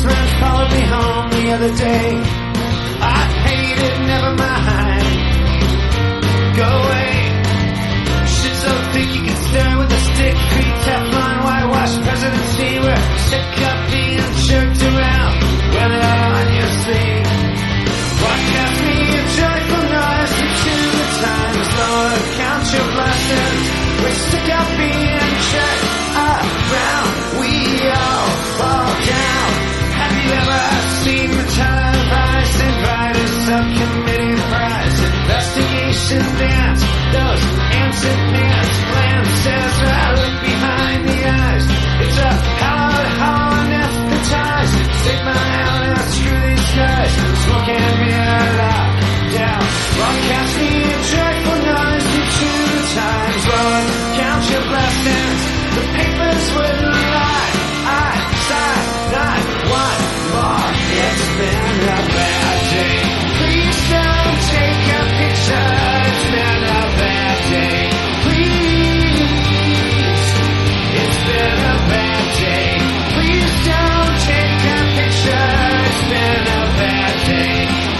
friend followed me home the other day. I hate it, never mind. Go away. Shit so thick you can stir with a stick. Pre-Teflon, whitewash presidency. We're sick of being jerked around when they're on your sleeve. Broadcast me a joyful noise into the times, Lord. Count your blessings. We're sick of being jerked around. We all fall down. Have you ever seen the televised inviters subcommittee prize investigation dance? Those ants and pants glances right look behind the eyes. It's a how anesthetized. Take my out and screw these guys. Smoking beer loud down. Broadcast me a joyful noise into the times, Lord. Count your blessings. The papers wouldn't lie. I sigh, not one more. It's been a bad day. Please don't take a picture. It's been a bad day. Please. It's been a bad day. Please don't take a picture. It's been a bad day.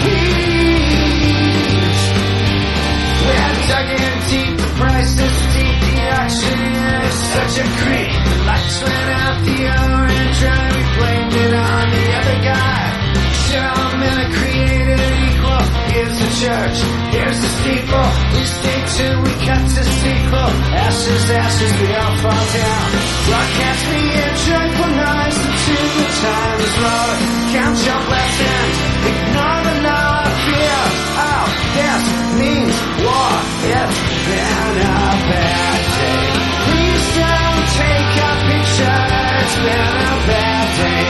Please. We're dug in deep. The price is steep. The auctioneer is such a creep. The lights went out, the orange eye. We blamed it on the other guy. Sure, all men are created equal. Here's the church, here's the steeple. We stay tuned, we cut to sequel. Ashes, ashes, we all fall down. Broadcast me a joyful noise into the times, Lord. Count your blessings, ignore the law of fear. Oh, this means war. It's been a bad day. Please don't take a picture. It's been a bad day.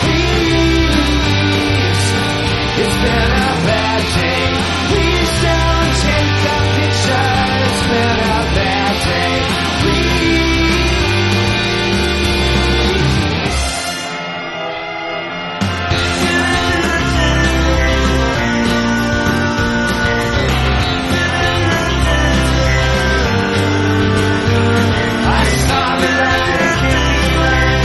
Please. It's been a bad day. Please don't take a picture. It's been a bad day. Please. I saw the light, it can't be right.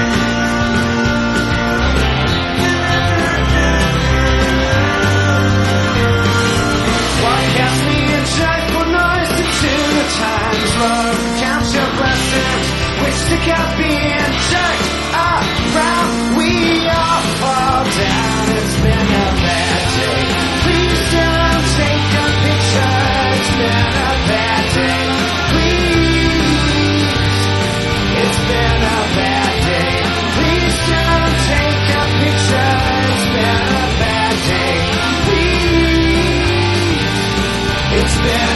Broadcast me a joyful noise into the times, Lord. Count your blessings. We're sick of being jerked around. We all fall down. It's been a bad day. Please don't take a picture. It's been a bad day. Please. It's been a bad day. Please don't take a picture. It's been a bad day. Please. It's been